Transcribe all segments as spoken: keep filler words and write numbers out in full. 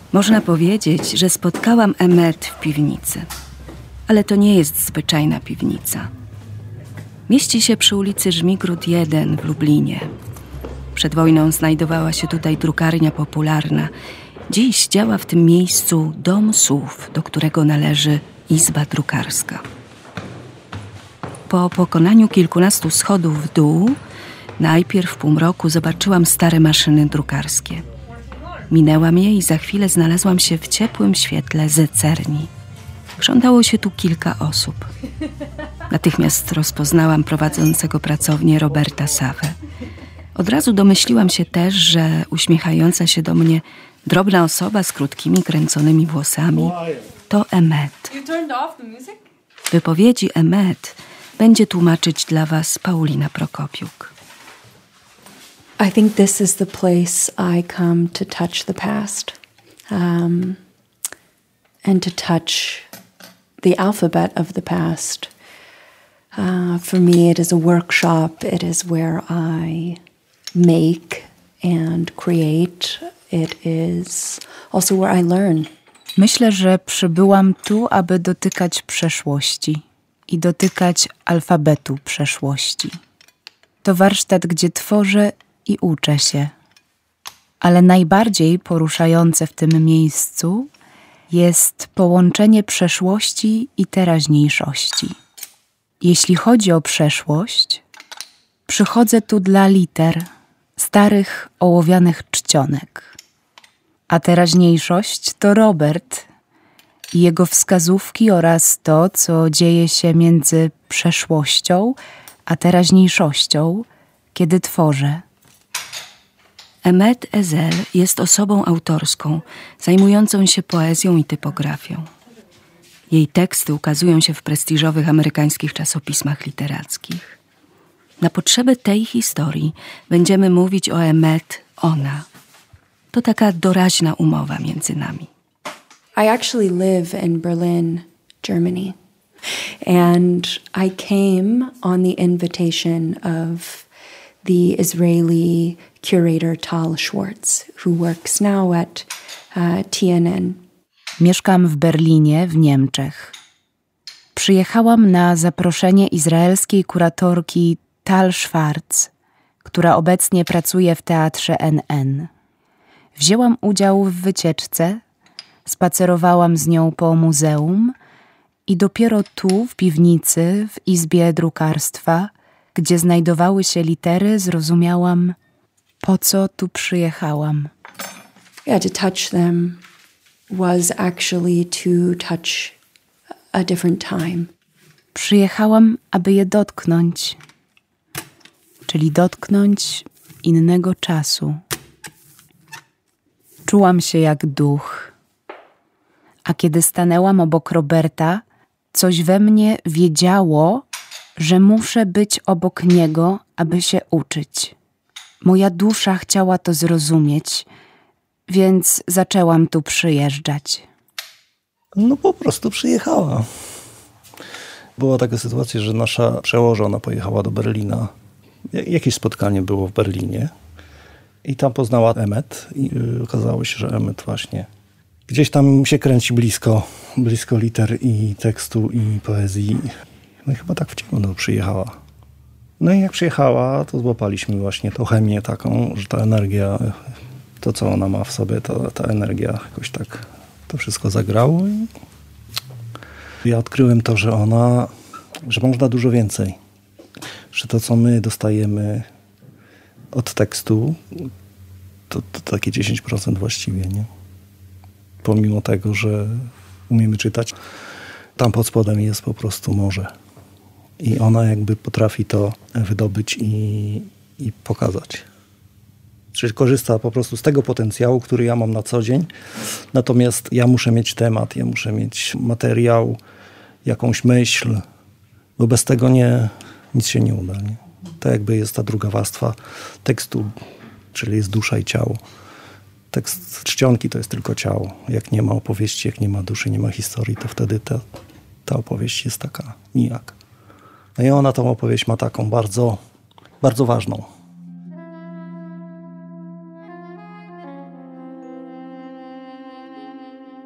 Można powiedzieć, że spotkałam Emmet w piwnicy. Ale to nie jest zwyczajna piwnica. Mieści się przy ulicy Żmigród jeden w Lublinie. Przed wojną znajdowała się tutaj drukarnia popularna. Dziś działa w tym miejscu Dom Słów, do którego należy Izba Drukarska. Po pokonaniu kilkunastu schodów w dół, najpierw w półmroku zobaczyłam stare maszyny drukarskie. Minęłam je i za chwilę znalazłam się w ciepłym świetle zecerni. Krzątało się tu kilka osób. Natychmiast rozpoznałam prowadzącego pracownię Roberta Sawę. Od razu domyśliłam się też, że uśmiechająca się do mnie drobna osoba z krótkimi, kręconymi włosami to Emmet. Wypowiedzi Emmet będzie tłumaczyć dla was Paulina Prokopiuk. I think this is the place I come to touch the past, um, and to touch the alphabet of the past. Uh, for me, it is a workshop. It is where I make and create. It is also where I learn. Myślę, że przybyłam tu, aby dotykać przeszłości i dotykać alfabetu przeszłości. To warsztat, gdzie tworzę i uczę się. Ale najbardziej poruszające w tym miejscu jest połączenie przeszłości i teraźniejszości. Jeśli chodzi o przeszłość, przychodzę tu dla liter, starych ołowianych czcionek. A teraźniejszość to Robert i jego wskazówki oraz to, co dzieje się między przeszłością a teraźniejszością, kiedy tworzę. Emmet Ezel jest osobą autorską, zajmującą się poezją i typografią. Jej teksty ukazują się w prestiżowych amerykańskich czasopismach literackich. Na potrzeby tej historii będziemy mówić o Emmet ona. To taka doraźna umowa między nami. I actually live in Berlin, Germany. And I came on the invitation of the Israeli curator Tal Schwartz, who works now at uh, T N N. Mieszkam w Berlinie, w Niemczech. Przyjechałam na zaproszenie izraelskiej kuratorki Tal Schwartz, która obecnie pracuje w teatrze N N. Wzięłam udział w wycieczce, spacerowałam z nią po muzeum i dopiero tu, w piwnicy, w Izbie Drukarstwa, gdzie znajdowały się litery, zrozumiałam, po co tu przyjechałam. Yeah, to touch them was actually to touch a different time. Przyjechałam, aby je dotknąć, czyli dotknąć innego czasu. Czułam się jak duch, a kiedy stanęłam obok Roberta, coś we mnie wiedziało, że muszę być obok niego, aby się uczyć. Moja dusza chciała to zrozumieć, więc zaczęłam tu przyjeżdżać. No po prostu przyjechała. Była taka sytuacja, że nasza przełożona pojechała do Berlina. Jakieś spotkanie było w Berlinie i tam poznała Emmet i okazało się, że Emmet właśnie gdzieś tam się kręci blisko, blisko liter i tekstu i poezji. No i chyba tak w ciemno przyjechała. No i jak przyjechała, to złapaliśmy właśnie tą chemię taką, że ta energia, to co ona ma w sobie, to, ta energia jakoś tak to wszystko zagrało i ja odkryłem to, że ona, że można dużo więcej. Że to, co my dostajemy od tekstu, to, to takie dziesięć procent właściwie, nie? Pomimo tego, że umiemy czytać, tam pod spodem jest po prostu morze. I ona jakby potrafi to wydobyć i, i pokazać. Czyli korzysta po prostu z tego potencjału, który ja mam na co dzień. Natomiast ja muszę mieć temat, ja muszę mieć materiał, jakąś myśl, bo bez tego nie, nic się nie uda. Nie? To jakby jest ta druga warstwa tekstu, czyli jest dusza i ciało. Tekst czcionki to jest tylko ciało. Jak nie ma opowieści, jak nie ma duszy, nie ma historii, to wtedy ta, ta opowieść jest taka nijak. No i ona tą opowieść ma taką bardzo, bardzo ważną.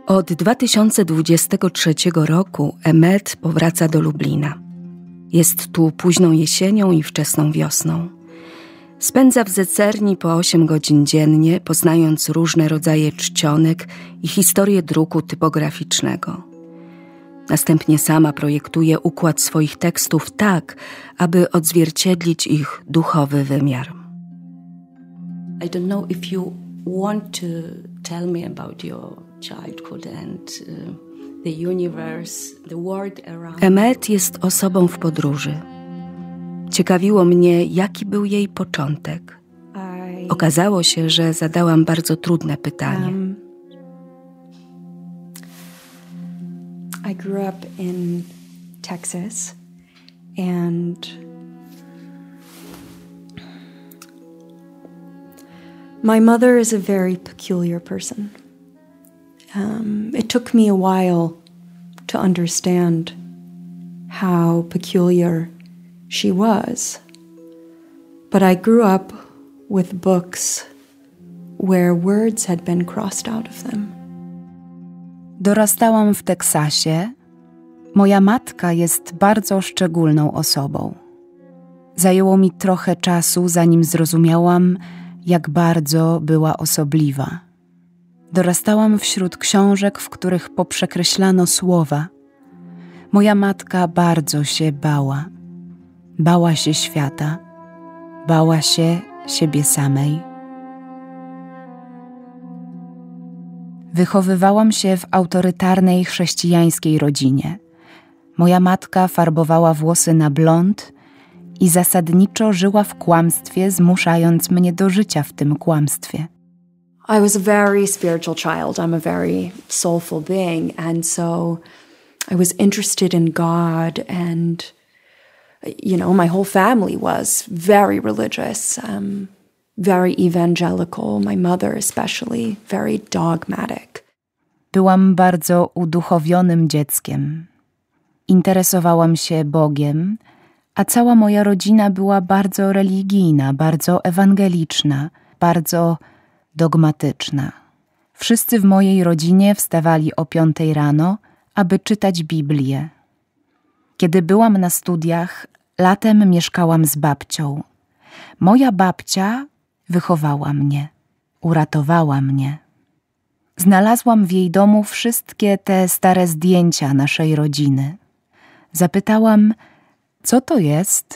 Od dwa tysiące dwudziestego trzeciego roku Emmet powraca do Lublina. Jest tu późną jesienią i wczesną wiosną. Spędza w Zecerni po osiem godzin dziennie, poznając różne rodzaje czcionek i historię druku typograficznego. Następnie sama projektuje układ swoich tekstów tak, aby odzwierciedlić ich duchowy wymiar. I don't know if you want to tell me about your childhood and uh, the universe, the world around. Emmet jest osobą w podróży. Ciekawiło mnie, jaki był jej początek. Okazało się, że zadałam bardzo trudne pytanie. Um, I grew up in Texas and my mother is a very peculiar person. Um, it took me a while to understand how peculiar she was. But I grew up with books where words had been crossed out of them. Dorastałam w Teksasie. Moja matka jest bardzo szczególną osobą. Zajęło mi trochę czasu, zanim zrozumiałam, jak bardzo była osobliwa. Dorastałam wśród książek, w których poprzekreślano słowa. Moja matka bardzo się bała. Bała się świata. Bała się siebie samej. Wychowywałam się w autorytarnej chrześcijańskiej rodzinie. Moja matka farbowała włosy na blond i zasadniczo żyła w kłamstwie, zmuszając mnie do życia w tym kłamstwie. I was a very spiritual child. I'm a very soulful being, and so I was interested in God, and you know, my whole family was very religious, um, very evangelical, my mother especially, very dogmatic. Byłam bardzo uduchowionym dzieckiem. Interesowałam się Bogiem, a cała moja rodzina była bardzo religijna, bardzo ewangeliczna, bardzo dogmatyczna. Wszyscy w mojej rodzinie wstawali o piątej rano, aby czytać Biblię. Kiedy byłam na studiach, latem mieszkałam z babcią. Moja babcia wychowała mnie, uratowała mnie. Znalazłam w jej domu wszystkie te stare zdjęcia naszej rodziny. Zapytałam, co to jest?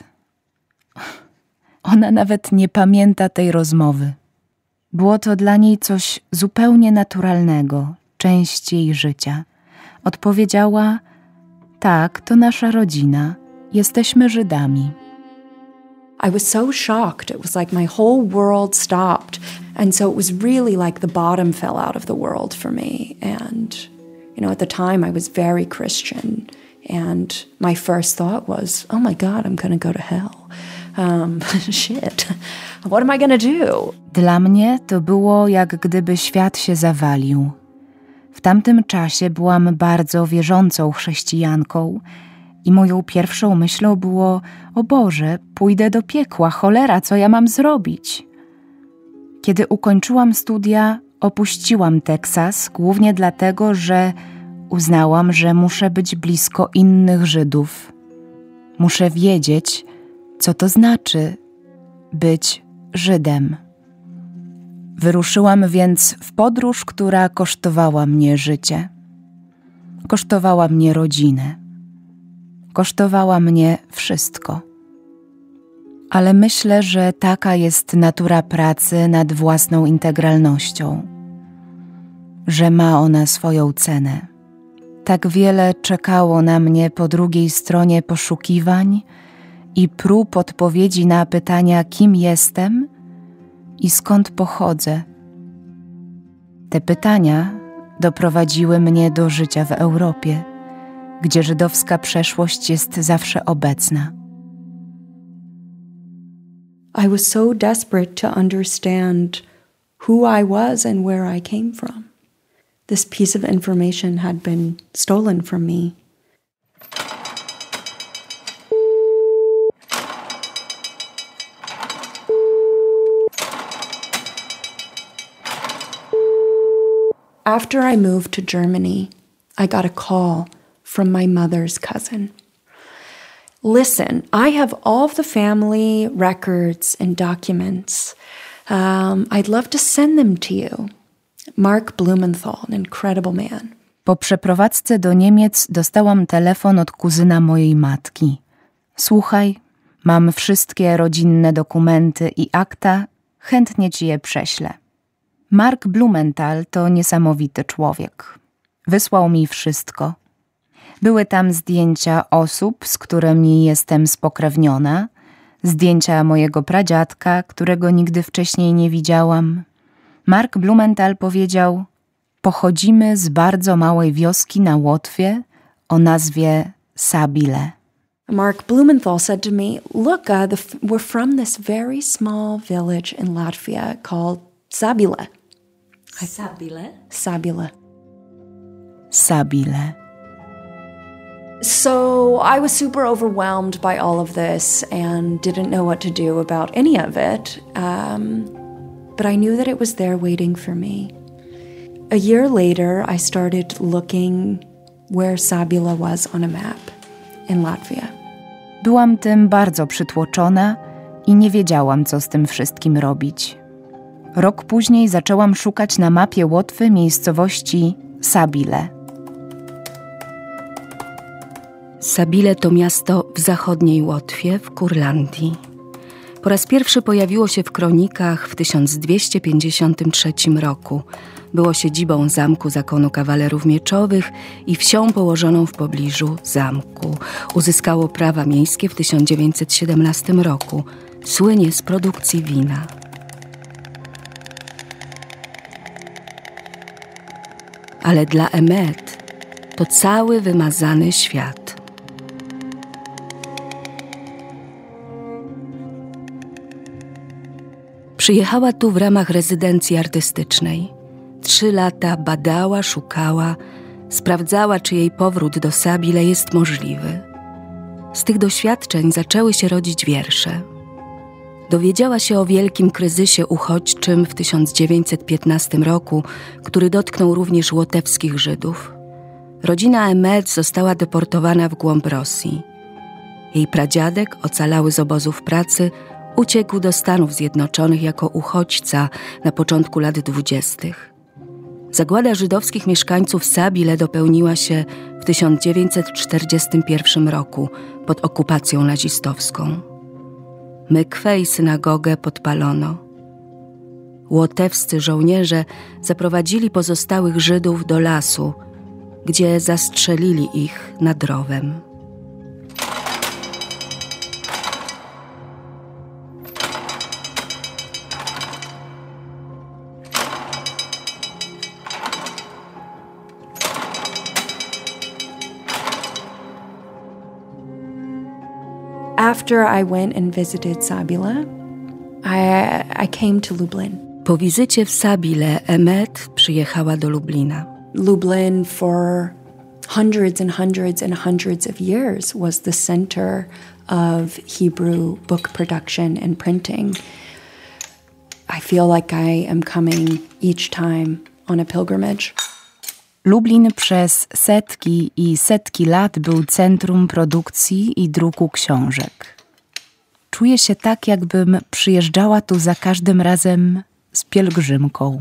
Ona nawet nie pamięta tej rozmowy. Było to dla niej coś zupełnie naturalnego, część jej życia. Odpowiedziała, tak, to nasza rodzina, jesteśmy Żydami. I was so shocked. It was like my whole world stopped. And so it was really like the bottom fell out of the world for me. And, you know, at the time I was very Christian. And my first thought was, oh my God, I'm going to go to hell. Um, shit, what am I going to do? Dla mnie to było, jak gdyby świat się zawalił. W tamtym czasie byłam bardzo wierzącą chrześcijanką i moją pierwszą myślą było, o Boże, pójdę do piekła, cholera, co ja mam zrobić? Kiedy ukończyłam studia, opuściłam Teksas, głównie dlatego, że uznałam, że muszę być blisko innych Żydów. Muszę wiedzieć, co to znaczy być Żydem. Wyruszyłam więc w podróż, która kosztowała mnie życie. Kosztowała mnie rodzinę. Kosztowała mnie wszystko. Ale myślę, że taka jest natura pracy nad własną integralnością. Że ma ona swoją cenę. Tak wiele czekało na mnie po drugiej stronie poszukiwań i prób odpowiedzi na pytania, kim jestem i skąd pochodzę. Te pytania doprowadziły mnie do życia w Europie, gdzie żydowska przeszłość jest zawsze obecna. I was so desperate to understand who I was and where I came from. This piece of information had been stolen from me. After I moved to Germany, I got a call from my mother's cousin. Listen, I have all of the family records and documents. Um, I'd love to send them to you. Mark Blumenthal, an incredible man. Po przeprowadzce do Niemiec dostałam telefon od kuzyna mojej matki. Słuchaj, mam wszystkie rodzinne dokumenty i akta, chętnie ci je prześlę. Mark Blumenthal to niesamowity człowiek. Wysłał mi wszystko. Były tam zdjęcia osób, z którymi jestem spokrewniona, zdjęcia mojego pradziadka, którego nigdy wcześniej nie widziałam. Mark Blumenthal powiedział: pochodzimy z bardzo małej wioski na Łotwie o nazwie Sabile. Mark Blumenthal said to me, look, uh, the f- we're from this very small village in Latvia called Sabile. Sabile? Sabile. Sabile. So I was super overwhelmed by all of this and didn't know what to do about any of it. Um, but I knew that it was there waiting for me. A year later, I started looking where Sabile was on a map in Latvia. Byłam tym bardzo przytłoczona i nie wiedziałam, co z tym wszystkim robić. Rok później zaczęłam szukać na mapie Łotwy miejscowości Sabile. Sabile to miasto w zachodniej Łotwie, w Kurlandii. Po raz pierwszy pojawiło się w kronikach w tysiąc dwieście pięćdziesiątym trzecim roku. Było siedzibą zamku zakonu kawalerów mieczowych i wsią położoną w pobliżu zamku. Uzyskało prawa miejskie w tysiąc dziewięćset siedemnastym roku. Słynie z produkcji wina. Ale dla Emmet to cały wymazany świat. Przyjechała tu w ramach rezydencji artystycznej. Trzy lata badała, szukała, sprawdzała, czy jej powrót do Sabile jest możliwy. Z tych doświadczeń zaczęły się rodzić wiersze. Dowiedziała się o wielkim kryzysie uchodźczym w tysiąc dziewięćset piętnastym roku, który dotknął również łotewskich Żydów. Rodzina Emmet została deportowana w głąb Rosji. Jej pradziadek, ocalały z obozów pracy, uciekł do Stanów Zjednoczonych jako uchodźca na początku lat dwudziestych. Zagłada żydowskich mieszkańców Sabile dopełniła się w tysiąc dziewięćset czterdziestym pierwszym roku pod okupacją nazistowską. Mykwę i synagogę podpalono. Łotewscy żołnierze zaprowadzili pozostałych Żydów do lasu, gdzie zastrzelili ich nad rowem. After I went and visited Sabile, I, I came to Lublin. Po wizycie w Sabile Emmet przyjechała do Lublina. Lublin for hundreds and hundreds and hundreds of years was the center of Hebrew book production and printing. I feel like I am coming each time on a pilgrimage. Lublin przez setki i setki lat był centrum produkcji i druku książek. Czuję się tak, jakbym przyjeżdżała tu za każdym razem z pielgrzymką.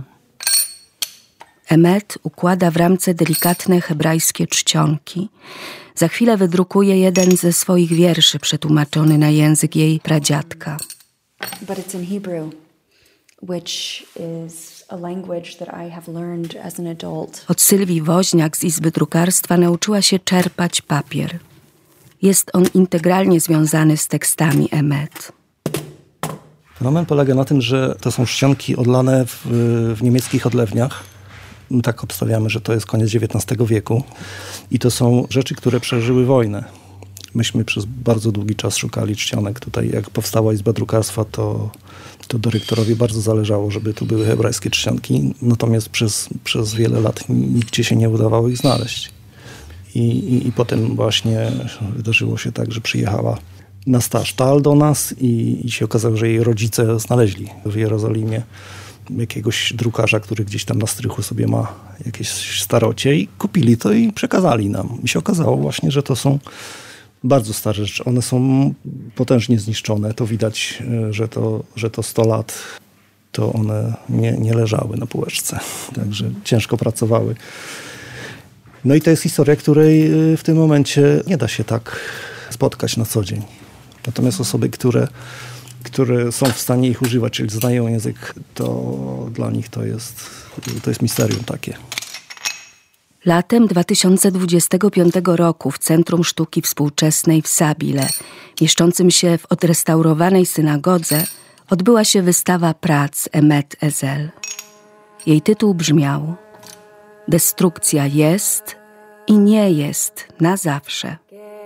Emmet układa w ramce delikatne hebrajskie czcionki. Za chwilę wydrukuje jeden ze swoich wierszy przetłumaczony na język jej pradziadka. But it's in Hebrew, which is a language that I have learned as an adult. Od Sylwii Woźniak z Izby Drukarstwa nauczyła się czerpać papier. Jest on integralnie związany z tekstami Emmet. Fenomen polega na tym, że to są czcionki odlane w, w niemieckich odlewniach. My tak obstawiamy, że to jest koniec dziewiętnastego wieku. I to są rzeczy, które przeżyły wojnę. Myśmy przez bardzo długi czas szukali czcionek. Tutaj jak powstała Izba Drukarstwa, to, to dyrektorowi bardzo zależało, żeby tu były hebrajskie czcionki. Natomiast przez, przez wiele lat nigdzie się nie udawało ich znaleźć. I, i, i potem właśnie wydarzyło się tak, że przyjechała na Stasztal do nas i, i się okazało, że jej rodzice znaleźli w Jerozolimie jakiegoś drukarza, który gdzieś tam na strychu sobie ma jakieś starocie i kupili to i przekazali nam. I się okazało właśnie, że to są bardzo stare rzeczy. One są potężnie zniszczone. To widać, że to, że to sto lat to one nie, nie leżały na półeczce. Także ciężko pracowały. No i to jest historia, której w tym momencie nie da się tak spotkać na co dzień. Natomiast osoby, które, które są w stanie ich używać, czyli znają język, to dla nich to jest, to jest misterium takie. Latem dwa tysiące dwudziestego piątego roku w Centrum Sztuki Współczesnej w Sabile, mieszczącym się w odrestaurowanej synagodze, odbyła się wystawa prac Emet Ezel. Jej tytuł brzmiał: Destrukcja jest i nie jest na zawsze.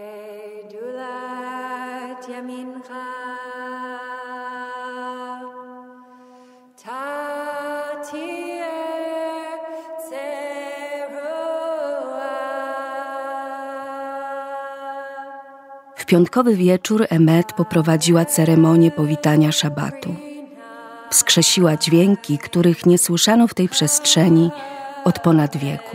W piątkowy wieczór Emet poprowadziła ceremonię powitania szabatu. Wskrzesiła dźwięki, których nie słyszano w tej przestrzeni od ponad wieku.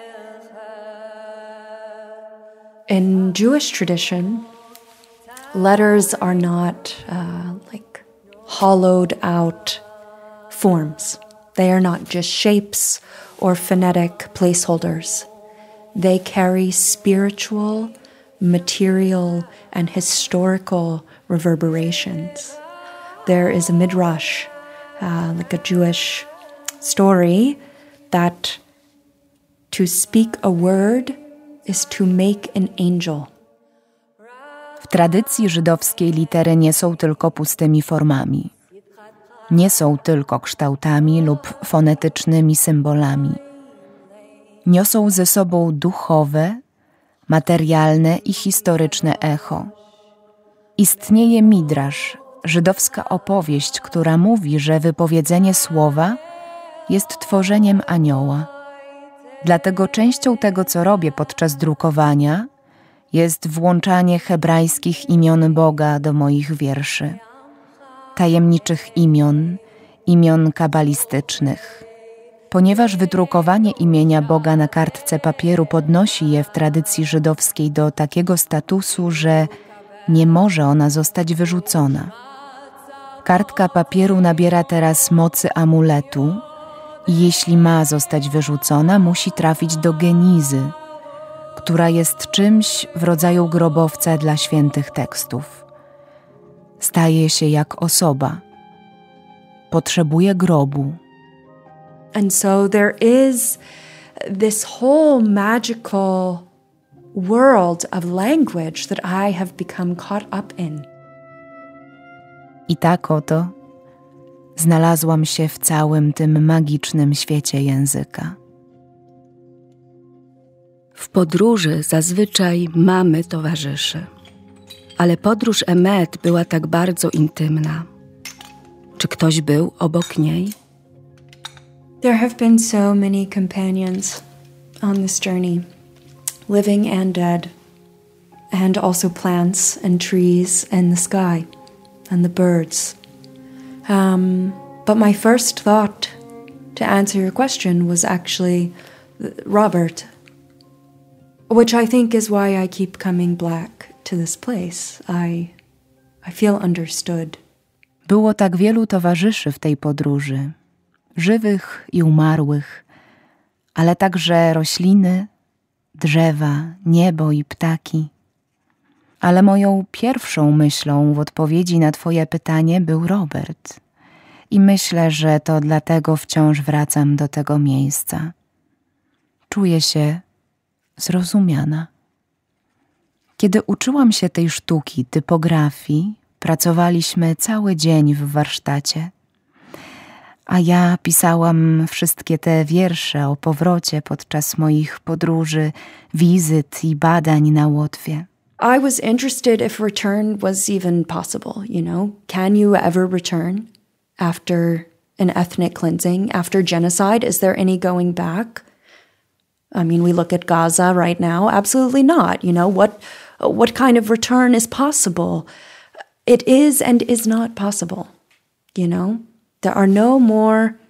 In Jewish tradition, letters are not uh, like hollowed out forms. They are not just shapes or phonetic placeholders. They carry spiritual, material, and historical reverberations. There is a midrash, uh, like a Jewish story, that to speak a word is to make an angel. W tradycji żydowskiej litery nie są tylko pustymi formami. Nie są tylko kształtami lub fonetycznymi symbolami. Niosą ze sobą duchowe, materialne i historyczne echo. Istnieje midrasz, żydowska opowieść, która mówi, że wypowiedzenie słowa jest tworzeniem anioła. Dlatego częścią tego, co robię podczas drukowania, jest włączanie hebrajskich imion Boga do moich wierszy. Tajemniczych imion, imion kabalistycznych. Ponieważ wydrukowanie imienia Boga na kartce papieru podnosi je w tradycji żydowskiej do takiego statusu, że nie może ona zostać wyrzucona. Kartka papieru nabiera teraz mocy amuletu i jeśli ma zostać wyrzucona, musi trafić do genizy, która jest czymś w rodzaju grobowca dla świętych tekstów. Staje się jak osoba. Potrzebuje grobu. And so there is this whole magical world of language that I have become caught up in. I tak oto znalazłam się w całym tym magicznym świecie języka. W podróży zazwyczaj mamy towarzyszy, ale podróż Emet była tak bardzo intymna. Czy ktoś był obok niej? There have been so many companions on this journey, living and dead, and also plants and trees and the sky and the birds. Um, but my first thought to answer your question was actually Robert, which I think is why I keep coming back to this place. I, I feel understood. Było tak wielu towarzyszy w tej podróży, żywych i umarłych, ale także rośliny, drzewa, niebo i ptaki. Ale moją pierwszą myślą w odpowiedzi na twoje pytanie był Robert. I myślę, że to dlatego wciąż wracam do tego miejsca. Czuję się zrozumiana. Kiedy uczyłam się tej sztuki, typografii, pracowaliśmy cały dzień w warsztacie. A ja pisałam wszystkie te wiersze o powrocie podczas moich podróży, wizyt i badań na Łotwie. I was interested if return was even possible, you know? Can you ever return after an ethnic cleansing, after genocide? Is there any going back? I mean, we look at Gaza right now. Absolutely not. You know, what, what kind of return is possible? It is and is not possible, you know? There are no more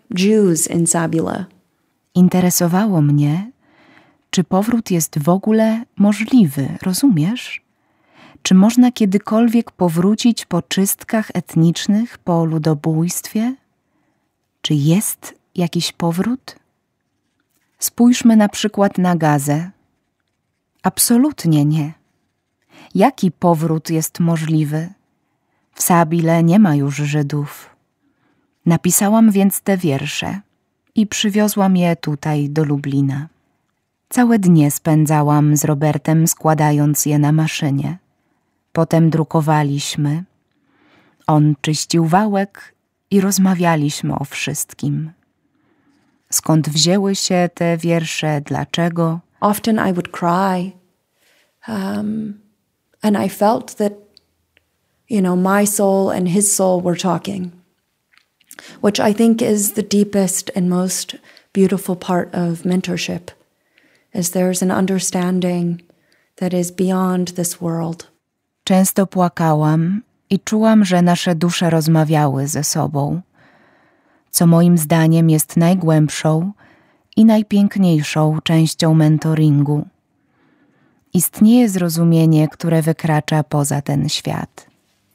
Jews in Zabula. Interesowało mnie, czy powrót jest w ogóle możliwy, rozumiesz? Czy można kiedykolwiek powrócić po czystkach etnicznych, po ludobójstwie? Czy jest jakiś powrót? Spójrzmy na przykład na Gazę. Absolutnie nie. Jaki powrót jest możliwy? W Sabile nie ma już Żydów. Napisałam więc te wiersze i przywiozłam je tutaj do Lublina. Całe dnie spędzałam z Robertem, składając je na maszynie. Potem drukowaliśmy. On czyścił wałek i rozmawialiśmy o wszystkim. Skąd wzięły się te wiersze, dlaczego? Often I would cry, um, and I felt that, you know, my soul and his soul were talking, which I think is the deepest and most beautiful part of mentorship, is there's an understanding that is beyond this world. Często płakałam i czułam, że nasze dusze rozmawiały ze sobą, co moim zdaniem jest najgłębszą i najpiękniejszą częścią mentoringu. Istnieje zrozumienie, które wykracza poza ten świat.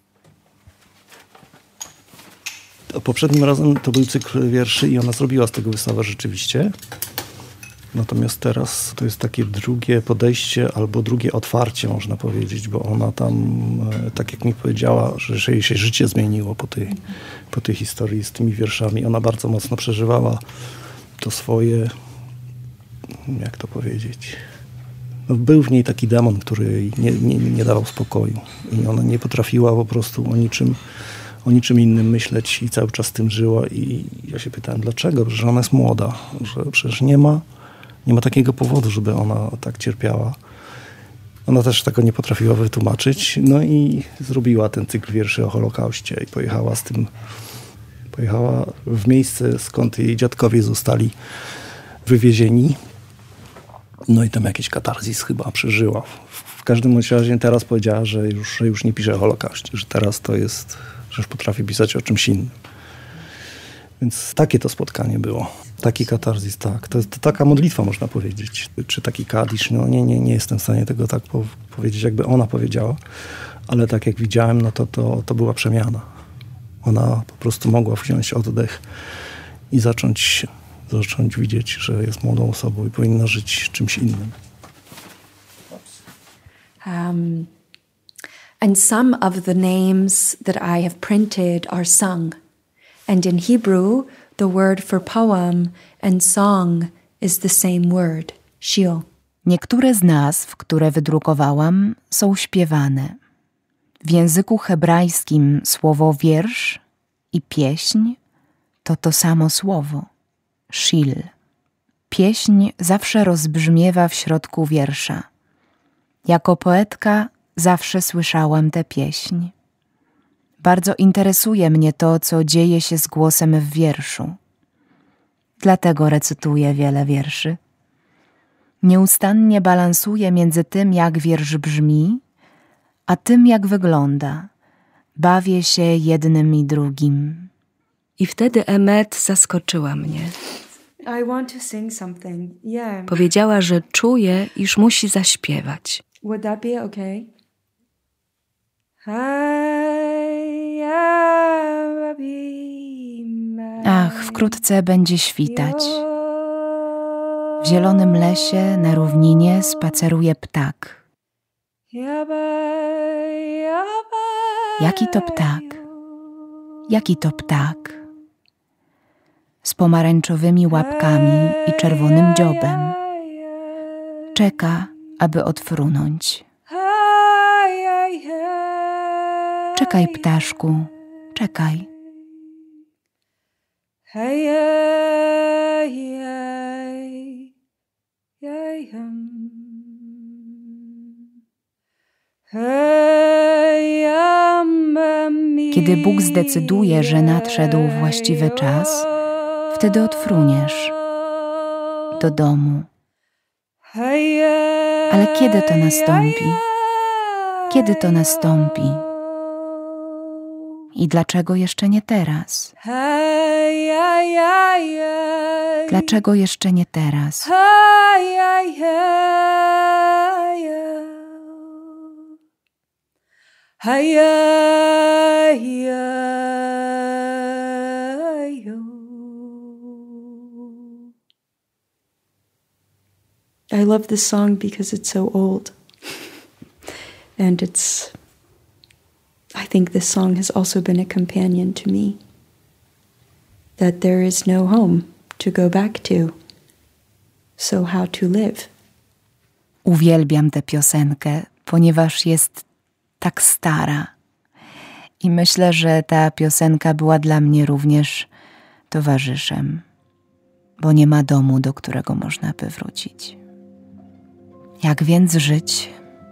Poprzednim razem to był cykl wierszy i ona zrobiła z tego wystawę rzeczywiście. Natomiast teraz to jest takie drugie podejście albo drugie otwarcie, można powiedzieć, bo ona tam, tak jak mi powiedziała, że jej się życie zmieniło po tej, po tej historii z tymi wierszami. Ona bardzo mocno przeżywała to swoje, jak to powiedzieć, no był w niej taki demon, który jej nie, nie, nie dawał spokoju i ona nie potrafiła po prostu o niczym, o niczym innym myśleć i cały czas tym żyła i ja się pytałem, dlaczego? Że ona jest młoda, że przecież nie ma Nie ma takiego powodu, żeby ona tak cierpiała. Ona też tego nie potrafiła wytłumaczyć. No i zrobiła ten cykl wierszy o Holokauście i pojechała z tym, pojechała w miejsce, skąd jej dziadkowie zostali wywiezieni. No i tam jakiś katarzis chyba przeżyła. W każdym razie teraz powiedziała, że już, że już nie pisze o Holokauście, że teraz to jest, że już potrafi pisać o czymś innym. Więc takie to spotkanie było. Taki katarzis, tak. To jest to taka modlitwa, można powiedzieć. Czy taki kadisz, no nie, nie, nie jestem w stanie tego tak po- powiedzieć, jakby ona powiedziała. Ale tak jak widziałem, no to, to, to była przemiana. Ona po prostu mogła wziąć oddech i zacząć, zacząć widzieć, że jest młodą osobą i powinna żyć czymś innym. Um, and some of the names that I have printed are sung. And in Hebrew, the word for poem and song is the same word, shir. Niektóre z nazw, które wydrukowałam, są śpiewane. W języku hebrajskim słowo wiersz i pieśń to to samo słowo, shil. Pieśń zawsze rozbrzmiewa w środku wiersza. Jako poetka zawsze słyszałam tę pieśń. Bardzo interesuje mnie to, co dzieje się z głosem w wierszu. Dlatego recytuję wiele wierszy. Nieustannie balansuję między tym, jak wiersz brzmi, a tym, jak wygląda. Bawię się jednym i drugim. I wtedy Emet zaskoczyła mnie. I want to sing something. Yeah. Powiedziała, że czuje, iż musi zaśpiewać. Would that be okay? Ach, wkrótce będzie świtać. W zielonym lesie na równinie spaceruje ptak. Jaki to ptak? Jaki to ptak? Z pomarańczowymi łapkami i czerwonym dziobem. Czeka, aby odfrunąć. Czekaj, ptaszku, czekaj. Kiedy Bóg zdecyduje, że nadszedł właściwy czas, wtedy odfruniesz do domu. Ale kiedy to nastąpi? Kiedy to nastąpi? I dlaczego jeszcze nie teraz? Dlaczego jeszcze nie teraz? I love this song because it's so old. And it's, I think this song has also been a companion to me. That there is no home to go back to. So how to live? Uwielbiam tę piosenkę, ponieważ jest tak stara. I myślę, że ta piosenka była dla mnie również towarzyszem, bo nie ma domu, do którego można by wrócić. Jak więc żyć?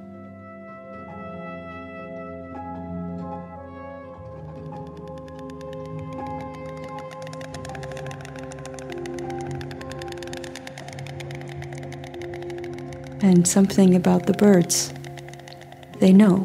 And something about the birds. They know.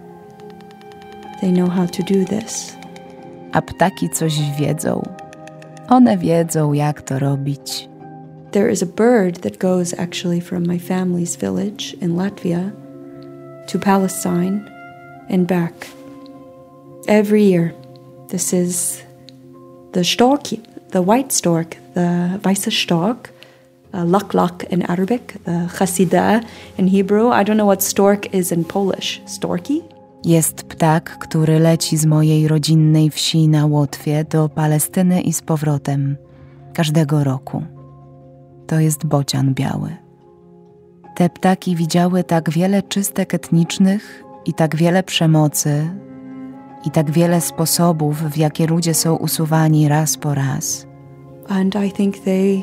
They know how to do this. A ptaki coś wiedzą. One wiedzą, jak to robić. There is a bird that goes actually from my family's village in Latvia to Palestine and back every year. This is the stork, the white stork, the weiße Stork, uh, lak lak in Arabic, the chasida in Hebrew. I don't know what stork is in Polish. Storki? Jest ptak, który leci z mojej rodzinnej wsi na Łotwie do Palestyny i z powrotem każdego roku. To jest bocian biały. Te ptaki widziały tak wiele czystek etnicznych i tak wiele przemocy i tak wiele sposobów, w jakie ludzie są usuwani raz po raz. And I think they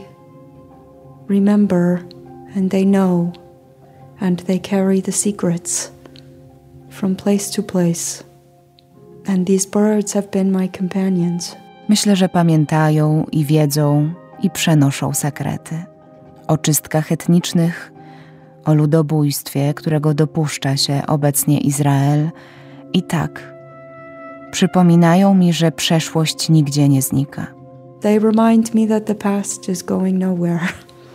remember and they know and they carry the secrets from place to place. And these birds have been my companions. Myślę, że pamiętają i wiedzą i przenoszą sekrety. O czystkach etnicznych, o ludobójstwie, którego dopuszcza się obecnie Izrael. I tak, przypominają mi, że przeszłość nigdzie nie znika. They remind me that the past is going nowhere.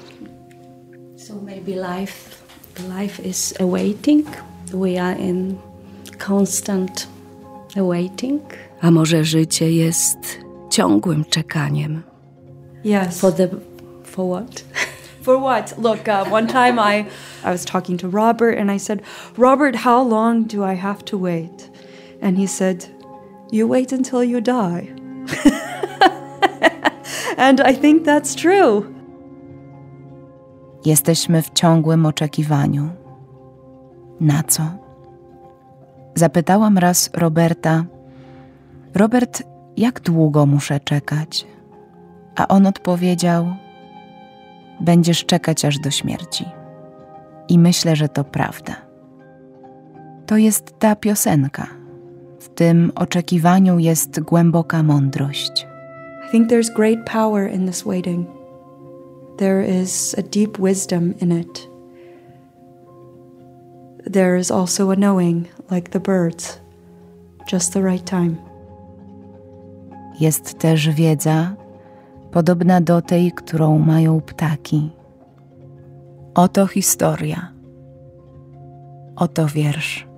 So maybe life, life is awaiting. We are in constant awaiting. A może życie jest ciągłym czekaniem? Yes. For the, for what? For what? Look, uh, one time I, I was talking to Robert and I said, Robert, how long do I have to wait? And he said, you wait until you die. And I think that's true. Jesteśmy w ciągłym oczekiwaniu. Na co? Zapytałam raz Roberta, Robert, jak długo muszę czekać? A on odpowiedział, będziesz czekać aż do śmierci. I myślę, że to prawda. To jest ta piosenka. W tym oczekiwaniu jest głęboka mądrość. I think there's great power in this waiting. There is a deep wisdom in it. There is also a knowing, like the birds, just the right time. Jest też wiedza, podobna do tej, którą mają ptaki. Oto historia. Oto wiersz.